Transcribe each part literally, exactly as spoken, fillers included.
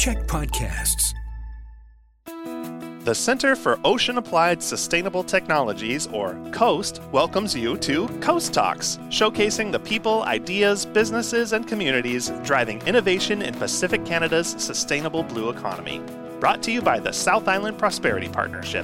Check podcasts. The Center for Ocean Applied Sustainable Technologies, or COAST, welcomes you to Coast Talks, showcasing the people, ideas, businesses, and communities driving innovation in Pacific Canada's sustainable blue economy. Brought to you by the South Island Prosperity Partnership.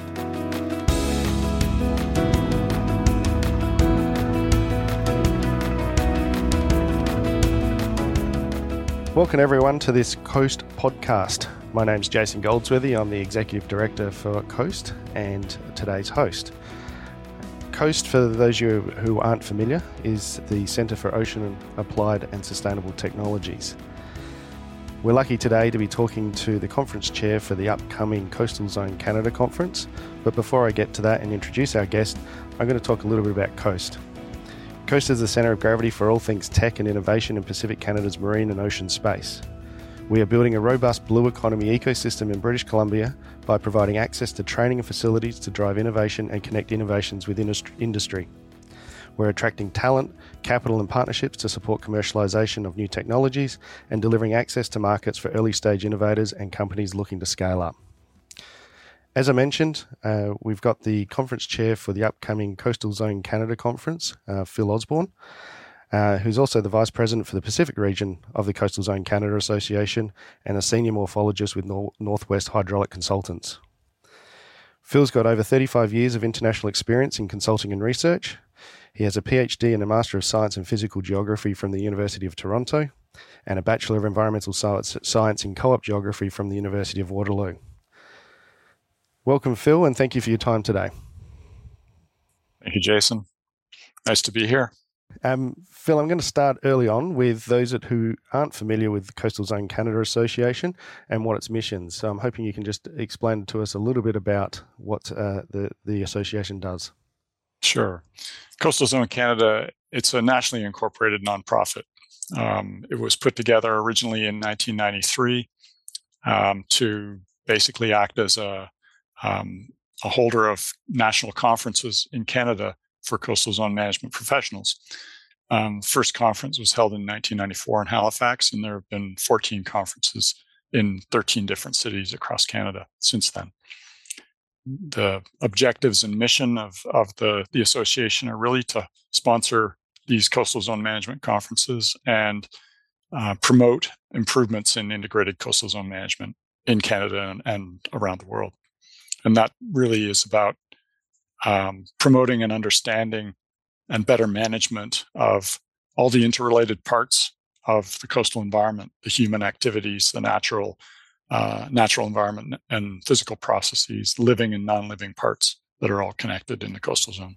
Welcome everyone to this COAST podcast. My name's Jason Goldsworthy. I'm the Executive Director for COAST and today's host. COAST, for those of you who aren't familiar, is the Centre for Ocean Applied and Sustainable Technologies. We're lucky today to be talking to the conference chair for the upcoming Coastal Zone Canada conference. But before I get to that and introduce our guest, I'm going to talk a little bit about COAST. COAST is the centre of gravity for all things tech and innovation in Pacific Canada's marine and ocean space. We are building a robust blue economy ecosystem in British Columbia by providing access to training and facilities to drive innovation and connect innovations with industry. We're attracting talent, capital and partnerships to support commercialisation of new technologies and delivering access to markets for early stage innovators and companies looking to scale up. As I mentioned, uh, we've got the conference chair for the upcoming Coastal Zone Canada conference, uh, Phil Osborne. Uh, who's also the Vice President for the Pacific region of the Coastal Zone Canada Association and a Senior Morphologist with Nor- Northwest Hydraulic Consultants. Phil's got over thirty-five years of international experience in consulting and research. He has a PhD and a Master of Science in Physical Geography from the University of Toronto and a Bachelor of Environmental Science in Co-op Geography from the University of Waterloo. Welcome, Phil, and thank you for your time today. Thank you, Jason. Nice to be here. Um, Phil, I'm going to start early on with those that who aren't familiar with the Coastal Zone Canada Association and what its missions. So I'm hoping you can just explain to us a little bit about what uh, the, the association does. Sure. Coastal Zone Canada, it's a nationally incorporated nonprofit. Um, it was put together originally in nineteen ninety-three um, to basically act as a, um, a holder of national conferences in Canada for coastal zone management professionals. Um, first conference was held in nineteen ninety-four in Halifax, and there have been fourteen conferences in thirteen different cities across Canada since then. The objectives and mission of, of the, the association are really to sponsor these coastal zone management conferences and uh, promote improvements in integrated coastal zone management in Canada and, and around the world. And that really is about Um, promoting an understanding and better management of all the interrelated parts of the coastal environment, the human activities, the natural uh, natural environment and physical processes, living and non-living parts that are all connected in the coastal zone.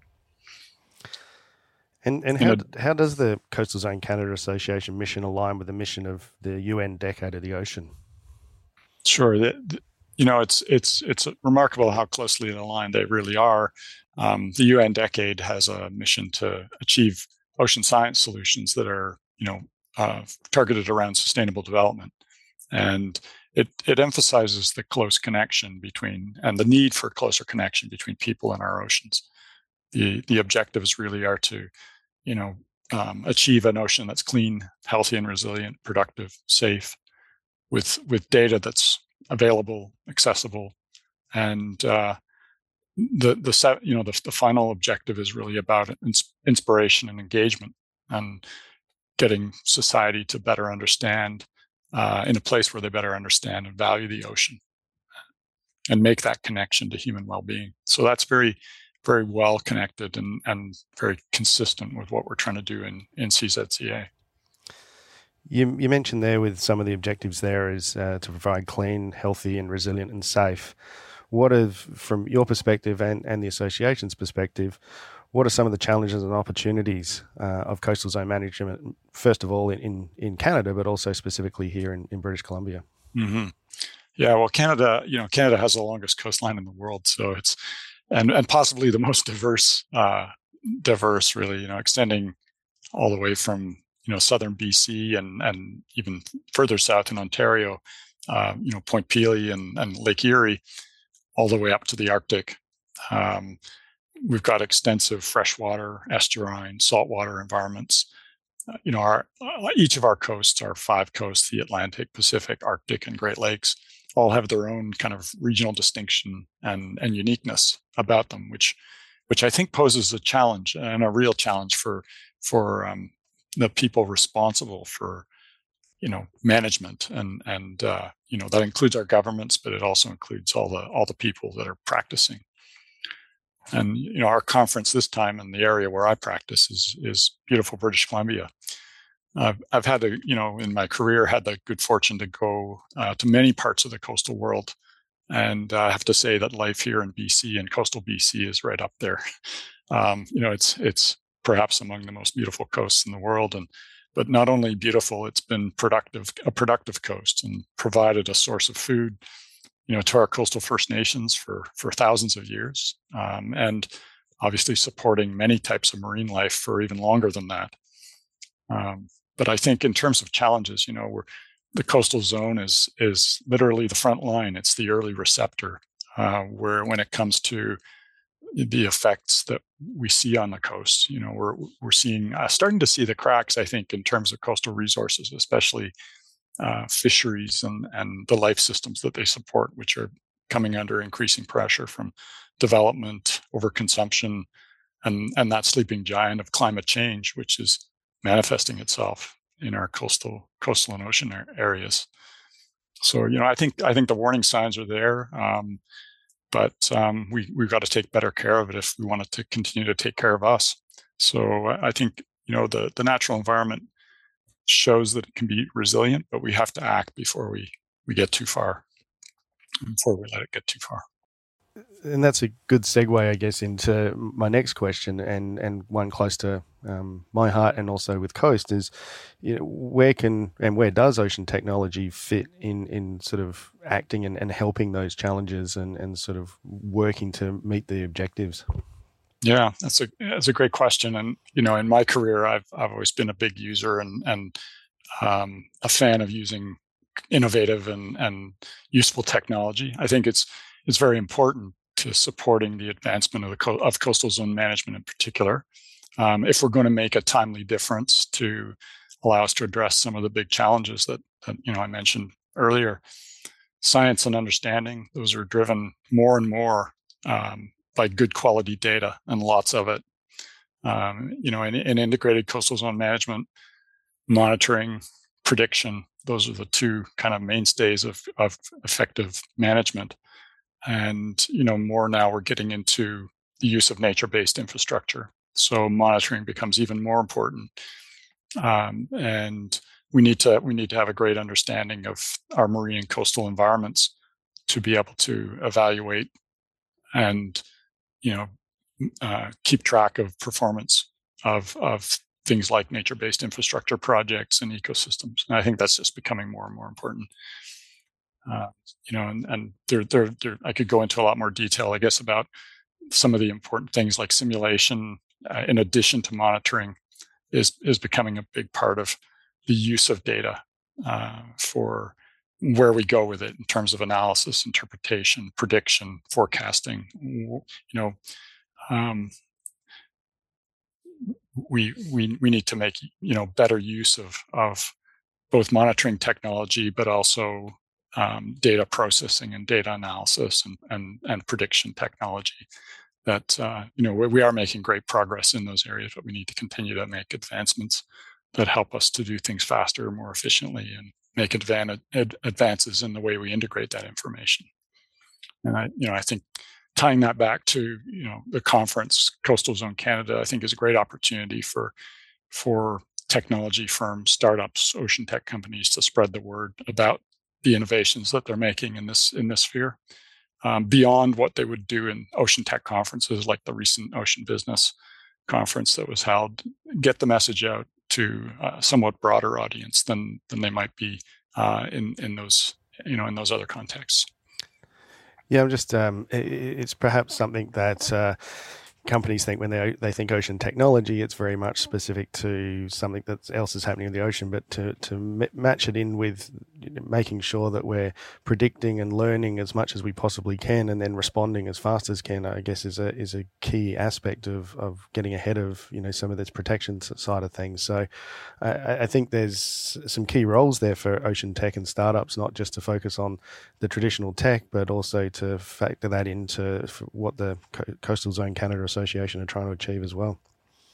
And and how, how does the Coastal Zone Canada Association mission align with the mission of the U N Decade of the Ocean? Sure. The, the, You know, it's it's it's remarkable how closely aligned they really are. Um, the U N Decade has a mission to achieve ocean science solutions that are, you know, uh, targeted around sustainable development, and it it emphasizes the close connection between and the need for closer connection between people and our oceans. the The objectives really are to, you know, um, achieve an ocean that's clean, healthy, and resilient, productive, safe, with with data that's available, accessible, and uh, the the set, you know the, the final objective is really about ins- inspiration and engagement, and getting society to better understand uh, in a place where they better understand and value the ocean, and make that connection to human well-being. So that's very, very well connected and and very consistent with what we're trying to do in in C Z C A. You, you mentioned there with some of the objectives there is uh, to provide clean, healthy, and resilient and safe. What are, from your perspective and, and the association's perspective, what are some of the challenges and opportunities uh, of coastal zone management, first of all in, in Canada, but also specifically here in, in British Columbia? Mm-hmm. Yeah, well, Canada, you know, Canada has the longest coastline in the world, so it's and and possibly the most diverse, uh, diverse, really, you know, extending all the way from, you know, southern B C and and even further south in Ontario, uh, you know, Point Pelee and, and Lake Erie, all the way up to the Arctic. Um, we've got extensive freshwater, estuarine, saltwater environments, you know, our each of our coasts, our five coasts, the Atlantic, Pacific, Arctic, and Great Lakes, all have their own kind of regional distinction and, and uniqueness about them, which which I think poses a challenge and a real challenge for for um, the people responsible for, you know, management, and and uh, you know, that includes our governments, but it also includes all the all the people that are practicing. And you know, our conference this time in the area where I practice is is beautiful British Columbia. I've I've had to, you know, in my career, had the good fortune to go uh, to many parts of the coastal world, and uh, I have to say that life here in B C and coastal B C is right up there. Um, you know, it's it's perhaps among the most beautiful coasts in the world, and but not only beautiful, it's been productive, a productive coast, and provided a source of food, you know, to our coastal First Nations for for thousands of years, um, and obviously supporting many types of marine life for even longer than that. Um, but I think in terms of challenges, you know, we're, the coastal zone is is literally the front line. It's the early receptor, uh, where when it comes to the effects that we see on the coast, you know, we're we're seeing uh, starting to see the cracks, I think, in terms of coastal resources, especially uh, fisheries and and the life systems that they support, which are coming under increasing pressure from development, overconsumption, and and that sleeping giant of climate change, which is manifesting itself in our coastal coastal and ocean areas. So, you know, I think I think the warning signs are there. Um, But um, we, we've got to take better care of it if we want it to continue to take care of us. So I think, you know, the, the natural environment shows that it can be resilient, but we have to act before we, we get too far, before we let it get too far. And that's a good segue, I guess, into my next question, and, and one close to um, my heart, and also with Coast, is, you know, where can and where does ocean technology fit in, in sort of acting and, and helping those challenges and, and sort of working to meet the objectives? Yeah, that's a that's a great question. And you know, in my career, I've I've always been a big user and and um, a fan of using innovative and and useful technology. I think it's it's very important to supporting the advancement of the co- of coastal zone management in particular. Um, if we're going to make a timely difference to allow us to address some of the big challenges that, that you know I mentioned earlier, science and understanding, those are driven more and more um, by good quality data, and lots of it. Um, you know, in, in integrated coastal zone management, monitoring, prediction, those are the two kind of mainstays of, of effective management. And, you know, more now we're getting into the use of nature-based infrastructure. So monitoring becomes even more important. Um, and we need to we need to have a great understanding of our marine and coastal environments to be able to evaluate and, you know, uh, keep track of performance of of things like nature-based infrastructure projects and ecosystems. And I think that's just becoming more and more important. Uh, you know, and, and there, there, there, I could go into a lot more detail, I guess, about some of the important things like simulation, uh, in addition to monitoring, is is becoming a big part of the use of data uh, for where we go with it in terms of analysis, interpretation, prediction, forecasting. You know, um, we we we need to make, you know, better use of of both monitoring technology, but also um, data processing and data analysis and and, and prediction technology. That uh, you know, we, we are making great progress in those areas, but we need to continue to make advancements that help us to do things faster, more efficiently, and make advan- ad- advances in the way we integrate that information. And I, you know, I think tying that back to, you know, the conference, Coastal Zone Canada, I think is a great opportunity for for technology firms, startups, ocean tech companies to spread the word about the innovations that they're making in this in this sphere, um, beyond what they would do in ocean tech conferences like the recent Ocean Business Conference that was held. Get the message out to a somewhat broader audience than than they might be uh, in in those you know in those other contexts. Yeah, I'm just um, it, it's perhaps something that uh, companies think when they they think ocean technology, it's very much specific to something that else is happening in the ocean. But to to m- match it in with making sure that we're predicting and learning as much as we possibly can, and then responding as fast as can, I guess, is a is a key aspect of, of getting ahead of, you know, some of this protection side of things. So I, I think there's some key roles there for ocean tech and startups, not just to focus on the traditional tech, but also to factor that into what the Coastal Zone Canada Association are trying to achieve as well.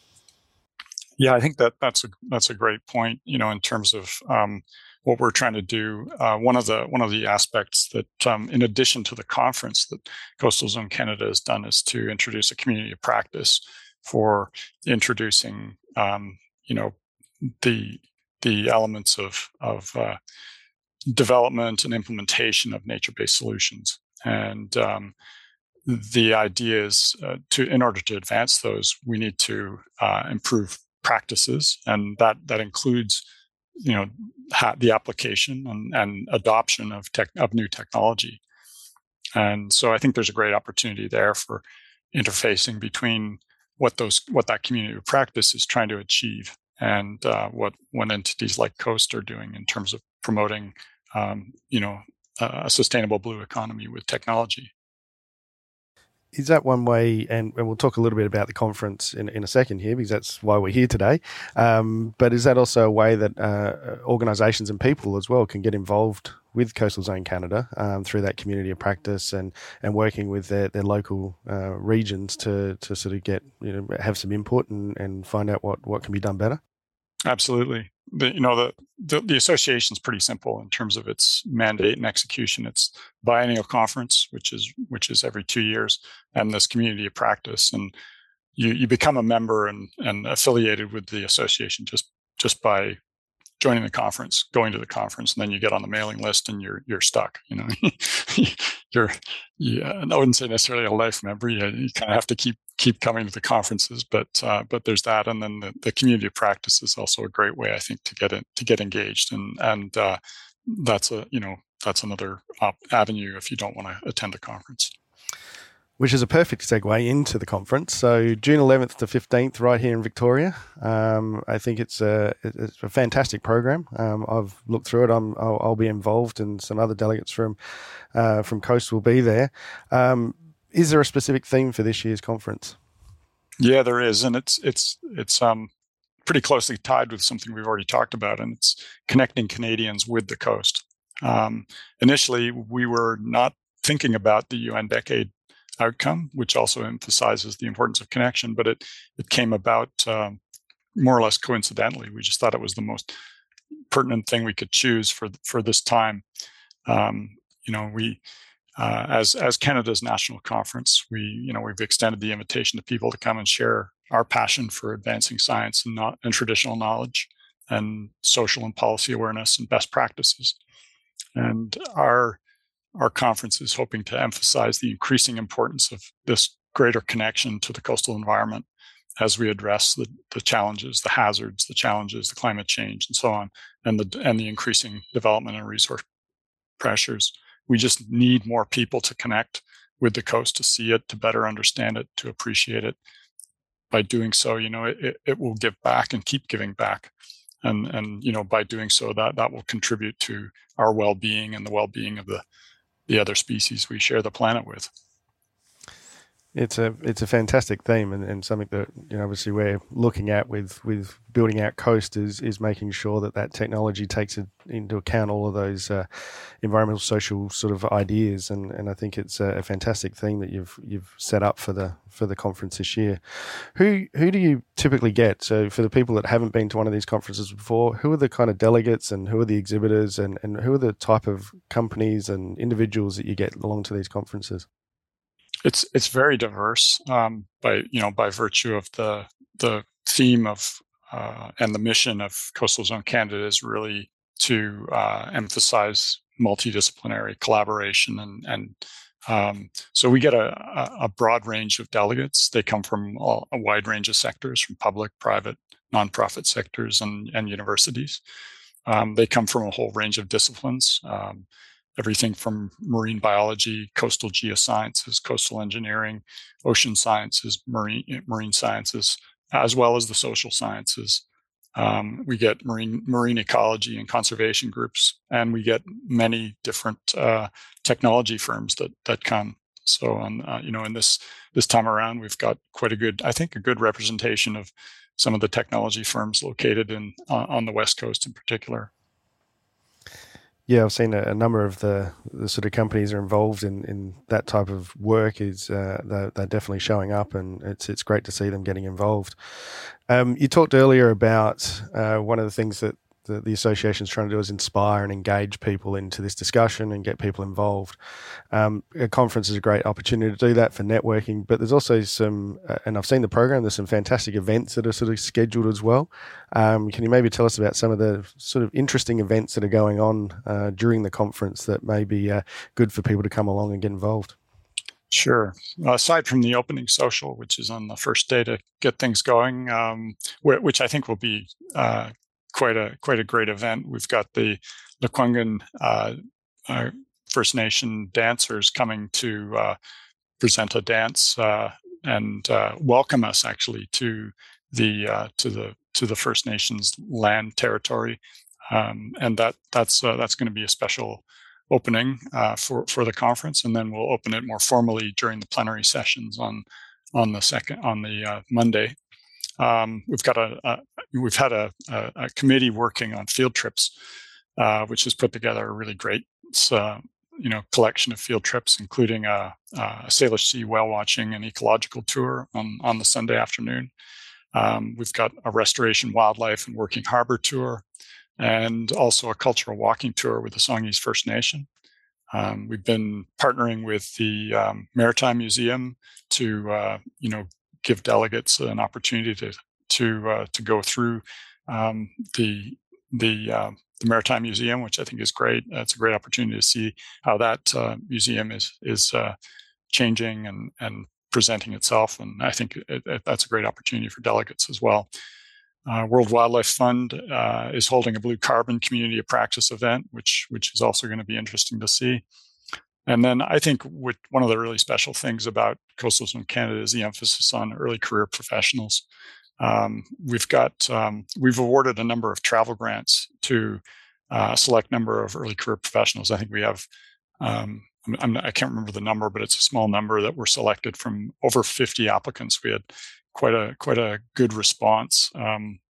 Yeah, I think that that's a that's a great point. You know, in terms of um, what we're trying to do, uh, one of the one of the aspects that, um, in addition to the conference, that Coastal Zone Canada has done is to introduce a community of practice for introducing, um, you know, the the elements of of uh, development and implementation of nature-based solutions. And um, the idea is uh, to, in order to advance those, we need to uh, improve practices, and that that includes, you know, ha- the application and, and adoption of tech of new technology. And so I think there's a great opportunity there for interfacing between what those what that community of practice is trying to achieve and uh, what what entities like Coast are doing in terms of promoting, um, you know, a sustainable blue economy with technology. Is that one way, and, and we'll talk a little bit about the conference in, in a second here, because that's why we're here today, um, but is that also a way that uh, organisations and people as well can get involved with Coastal Zone Canada um, through that community of practice and, and working with their, their local uh, regions to to sort of get, you know, have some input and, and find out what, what can be done better? Absolutely. The, you know, the, the, the association is pretty simple in terms of its mandate and execution. It's biennial conference, which is which is every two years, and this community of practice. And you, you become a member and, and affiliated with the association just just by joining the conference, going to the conference, and then you get on the mailing list and you're you're stuck. You know, you're yeah. I wouldn't say necessarily a life member. You, you kind of have to keep keep coming to the conferences, but uh, but there's that, and then the, the community of practice is also a great way, I think, to get in, to get engaged, and and uh, that's a you know that's another op- avenue if you don't want to attend the conference. Which is a perfect segue into the conference. So June eleventh to fifteenth, right here in Victoria. Um, I think it's a it's a fantastic program. Um, I've looked through it. I'm, I'll, I'll be involved, and some other delegates from uh, from Coast will be there. Um, is there a specific theme for this year's conference? Yeah, there is, and it's it's it's um pretty closely tied with something we've already talked about, and it's connecting Canadians with the coast. Um, initially, we were not thinking about the U N Decade outcome, which also emphasizes the importance of connection, but it it came about um, more or less coincidentally. We just thought it was the most pertinent thing we could choose for for this time. Um, you know, we uh, as as Canada's national conference, we you know we've extended the invitation to people to come and share our passion for advancing science and not and traditional knowledge and social and policy awareness and best practices. And our Our conference is hoping to emphasize the increasing importance of this greater connection to the coastal environment as we address the, the challenges, the hazards, the challenges, the climate change, and so on, and the and the increasing development and resource pressures. We just need more people to connect with the coast, to see it, to better understand it, to appreciate it. By doing so, you know, it, it will give back and keep giving back. And, and you know, by doing so, that, that will contribute to our well-being and the well-being of the the other species we share the planet with. It's a it's a fantastic theme, and, and something that, you know, obviously we're looking at with, with building out Coast is is making sure that that technology takes into account all of those uh, environmental, social sort of ideas, and, and I think it's a, a fantastic thing that you've you've set up for the for the conference this year. Who who do you typically get? So for the people that haven't been to one of these conferences before, who are the kind of delegates and who are the exhibitors, and, and who are the type of companies and individuals that you get along to these conferences? It's it's very diverse um, by you know by virtue of the the theme of uh, and the mission of Coastal Zone Canada is really to uh, emphasize multidisciplinary collaboration, and and um, so we get a, a broad range of delegates. They come from all, a wide range of sectors, from public, private, nonprofit sectors, and and universities. Um, they come from a whole range of disciplines. Um, Everything from marine biology, coastal geosciences, coastal engineering, ocean sciences, marine marine sciences, as well as the social sciences. Um, we get marine marine ecology and conservation groups, and we get many different uh, technology firms that that come. So, on uh, you know, in this this time around, we've got quite a good, I think, a good representation of some of the technology firms located in uh, on the West Coast in particular. Yeah, I've seen a, a number of the, the sort of companies are involved in, in that type of work. Is uh, they're, they're definitely showing up, and it's it's great to see them getting involved. Um, you talked earlier about uh, one of the things that the, the association is trying to do is inspire and engage people into this discussion and get people involved. Um, a conference is a great opportunity to do that for networking, but there's also some, uh, and I've seen the program, there's some fantastic events that are sort of scheduled as well. Um, can you maybe tell us about some of the sort of interesting events that are going on uh, during the conference that may be uh, good for people to come along and get involved? Sure. Well, aside from the opening social, which is on the first day to get things going, um, which I think will be uh, quite a quite a great event. We've got the Lekwungen uh, uh, First Nation dancers coming to uh, present a dance uh, and uh, welcome us actually to the uh, to the to the First Nations land territory, um, and that that's uh, that's going to be a special opening uh, for for the conference, and then we'll open it more formally during the plenary sessions on on the second on the uh, Monday. Um, we've got a, a we've had a, a, a committee working on field trips, uh, which has put together a really great uh, you know collection of field trips, including a, a Salish Sea whale watching and ecological tour on on the Sunday afternoon. Um, we've got a restoration wildlife and working harbor tour, and also a cultural walking tour with the Songhees First Nation. Um, we've been partnering with the um, Maritime Museum to, uh, you know, give delegates an opportunity to to uh, to go through um, the the, uh, the Maritime Museum, which I think is great. It's a great opportunity to see how that uh, museum is is uh, changing and and presenting itself, and I think it, it, that's a great opportunity for delegates as well. Uh, World Wildlife Fund uh, is holding a Blue Carbon Community of Practice event, which which is also going to be interesting to see. And then I think what, one of the really special things about Coastal Zone Canada is the emphasis on early career professionals. Um, we've got um, we've awarded a number of travel grants to uh, a select number of early career professionals. I think we have um, I'm, I can't remember the number, but it's a small number that were selected from over fifty applicants. We had quite a quite a good response, um,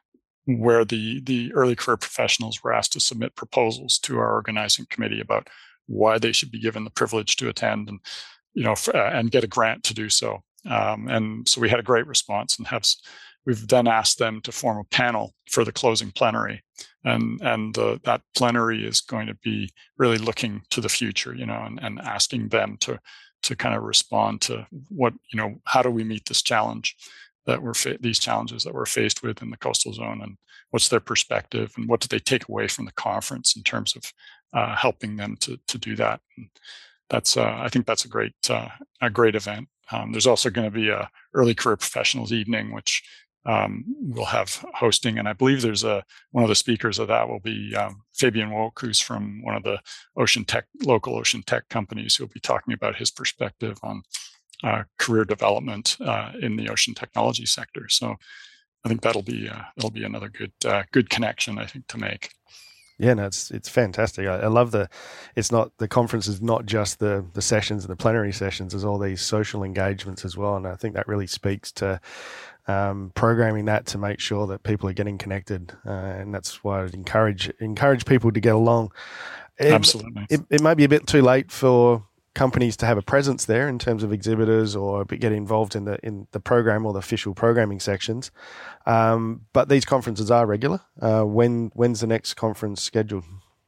where the the early career professionals were asked to submit proposals to our organizing committee about why they should be given the privilege to attend, and you know, f- uh, and get a grant to do so. Um, and so we had a great response, and have we've then asked them to form a panel for the closing plenary, and and uh, that plenary is going to be really looking to the future, you know, and, and asking them to. to kind of respond to what, you know, how do we meet this challenge that we're, fa- these challenges that we're faced with in the coastal zone, and what's their perspective, and what do they take away from the conference in terms of uh, helping them to to do that. And that's, uh, I think that's a great, uh, a great event. Um, there's also going to be a early career professionals evening, which um, we'll have hosting, and I believe there's a one of the speakers of that will be um, Fabian Woke, who's from one of the ocean tech local ocean tech companies, who'll be talking about his perspective on uh, career development uh, in the ocean technology sector. So I think that'll be uh, that'll be another good uh, good connection, I think, to make. Yeah, no, it's it's fantastic. I, I love the, it's not, the conference is not just the the sessions and the plenary sessions. There's all these social engagements as well, and I think that really speaks to um, programming that to make sure that people are getting connected, uh, and that's why I'd encourage encourage people to get along. It, Absolutely, it, it may be a bit too late for companies to have a presence there in terms of exhibitors or get involved in the in the program or the official programming sections. Um, but these conferences are regular. Uh, when when's the next conference scheduled?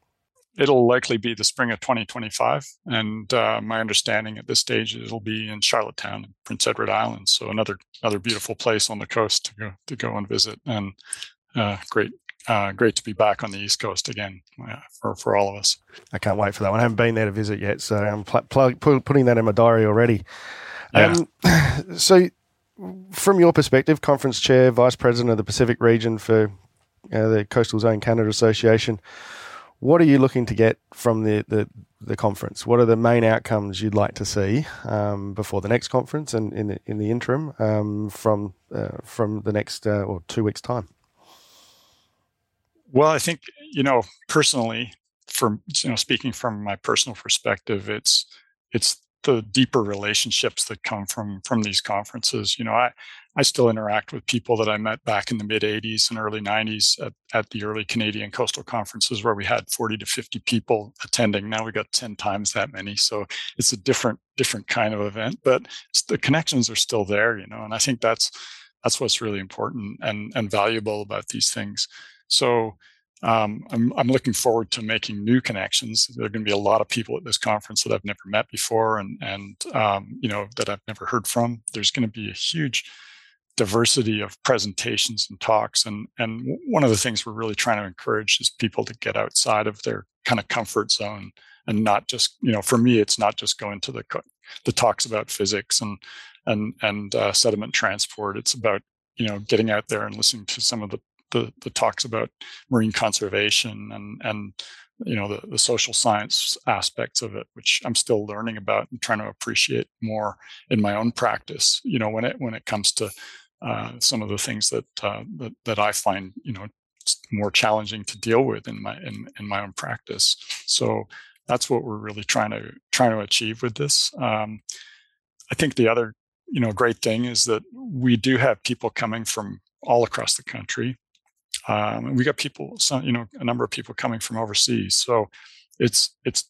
It'll likely be the spring of twenty twenty-five, and uh, my understanding at this stage it'll be in Charlottetown, Prince Edward Island. So another another beautiful place on the coast to go to go and visit, and uh, great. Uh, great to be back on the East Coast again uh, for, for all of us. I can't wait for that one. I haven't been there to visit yet, so I'm pl- pl- pl- putting that in my diary already. Yeah. Um, so from your perspective, conference chair, vice president of the Pacific region for uh, the Coastal Zone Canada Association, what are you looking to get from the, the, the conference? What are the main outcomes you'd like to see um, before the next conference and in the, in the interim um, from uh, from the next uh, or two weeks' time? Well, I think, you know, personally, from, you know, speaking from my personal perspective, it's it's the deeper relationships that come from from these conferences. You know, I I still interact with people that I met back in the mid eighties and early nineties at, at the early Canadian coastal conferences where we had forty to fifty people attending. Now we got ten times that many. So it's a different different kind of event, but the connections are still there, you know, and I think that's that's what's really important and and valuable about these things. So um, I'm, I'm looking forward to making new connections. There are going to be a lot of people at this conference that I've never met before, and and um, you know, that I've never heard from. There's going to be a huge diversity of presentations and talks, and and one of the things we're really trying to encourage is people to get outside of their kind of comfort zone and not just, you know, for me, it's not just going to the the talks about physics and and and uh, sediment transport. It's about, you know, getting out there and listening to some of the The, the talks about marine conservation and and you know the, the social science aspects of it, which I'm still learning about and trying to appreciate more in my own practice. You know, when it when it comes to uh, some of the things that, uh, that that I find, you know, more challenging to deal with in my in, in my own practice. So that's what we're really trying to trying to achieve with this. Um, I think the other, you know, great thing is that we do have people coming from all across the country. Um, and we got people, some, you know, a number of people coming from overseas. So it's it's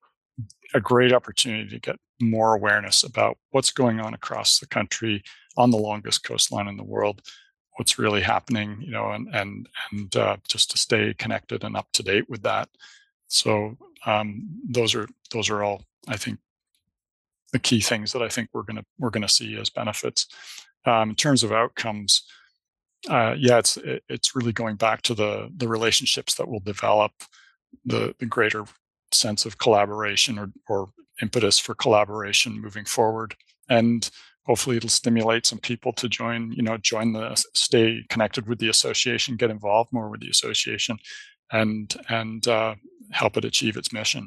a great opportunity to get more awareness about what's going on across the country on the longest coastline in the world, what's really happening, you know, and and and uh, just to stay connected and up to date with that. So um, those are those are all, I think, the key things that I think we're gonna we're gonna see as benefits. Um, in terms of outcomes. Uh, yeah, it's it's really going back to the the relationships that will develop, the, the greater sense of collaboration or or impetus for collaboration moving forward, and hopefully it'll stimulate some people to join, you know, join the stay connected with the association, get involved more with the association, and and uh, help it achieve its mission.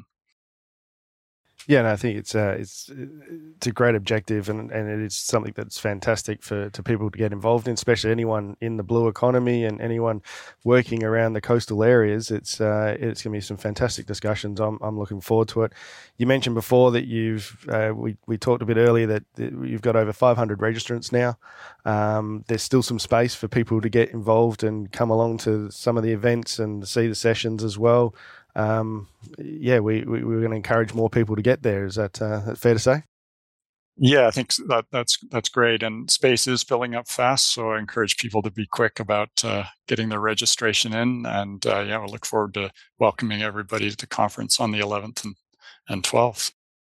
Yeah, no, I think it's uh, it's it's a great objective, and, and it is something that's fantastic for to people to get involved in, especially anyone in the blue economy and anyone working around the coastal areas. It's uh, it's going to be some fantastic discussions. I'm I'm looking forward to it. You mentioned before that you've uh, we we talked a bit earlier that you've got over five hundred registrants now. Um, there's still some space for people to get involved and come along to some of the events and see the sessions as well. Um, yeah, we, we, we're going to encourage more people to get there. Is that uh, fair to say? Yeah, I think that that's that's great. And space is filling up fast, so I encourage people to be quick about uh, getting their registration in. And uh, yeah, we look forward to welcoming everybody to the conference on the eleventh and, and twelfth.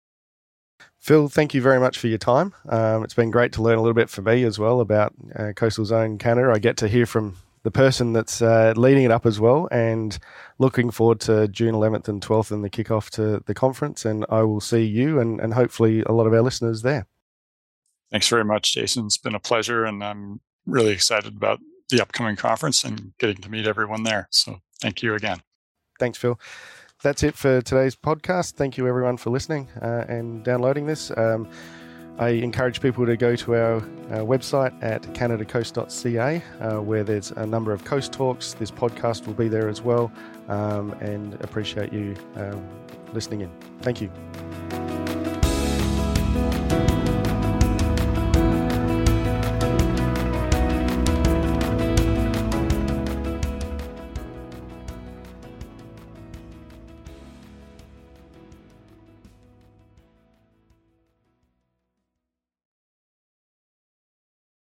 Phil, thank you very much for your time. Um, it's been great to learn a little bit for me as well about uh, Coastal Zone Canada. I get to hear from the person that's uh, leading it up as well, and looking forward to June eleventh and twelfth and the kickoff to the conference. And I will see you and, and hopefully a lot of our listeners there. Thanks very much, Jason. It's been a pleasure, and I'm really excited about the upcoming conference and getting to meet everyone there. So thank you again. Thanks, Phil. That's it for today's podcast. Thank you, everyone, for listening uh, and downloading this. Um, I encourage people to go to our uh, website at canada coast dot c a, uh, where there's a number of coast talks. This podcast will be there as well, um, and appreciate you um, listening in. Thank you.